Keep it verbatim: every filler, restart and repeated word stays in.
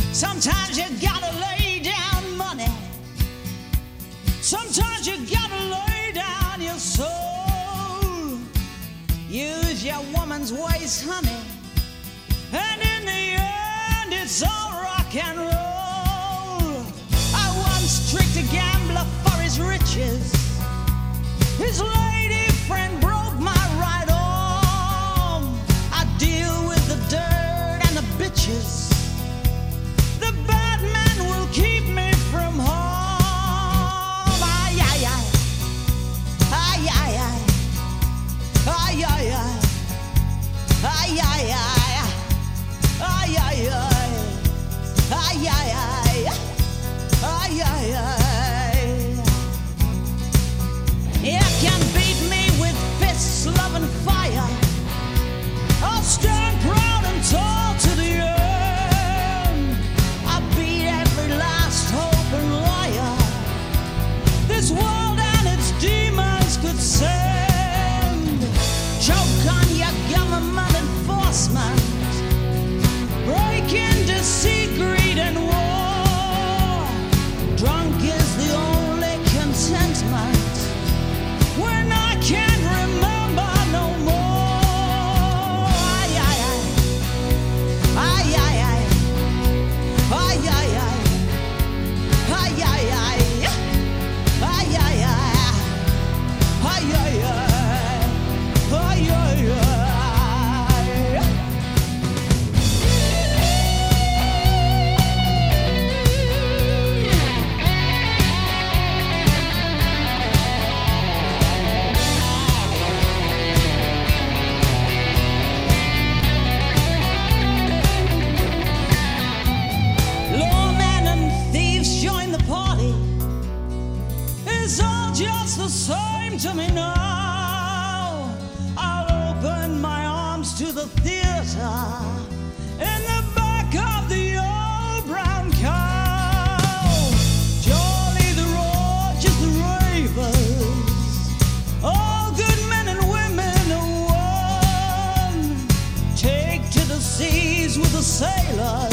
Sometimes you gotta lay down money. Sometimes you gotta lay down your soul. Use your woman's waist, honey, and in the end it's all rock and roll. I once tricked a gambler for his riches. His lady friend broke my right arm. I deal with the dirt and the bitches. The bad man will keep me from harm. Ay, ay, ay. Ay, ay, ay. Ay, ay, ay. Ay, ay, ay. Ay, ay, ay. Ay, ay, ay. Ay, ay, ay. You can beat me with fists, love and fire. I'll stand proud and tall to the end. I beat every last hope and liar this world and its demons could send. Choke on your government enforcement. Break into secret and war. Drunk is the only contentment when I can't remember no more. Ay, ay, ay. Ay, ay, ay. Ay, ay, ay. Ay, ay, ay. Ay, ay, ay. Ay, ay, ay. Ay, ay, ay. Lawmen and thieves join the party. It's all just the same to me now. I'll open my arms to the theater in the back of the old brown cow. Jolly the Rogers, the Ravens, all good men and women are one. Take to the seas with the sailors.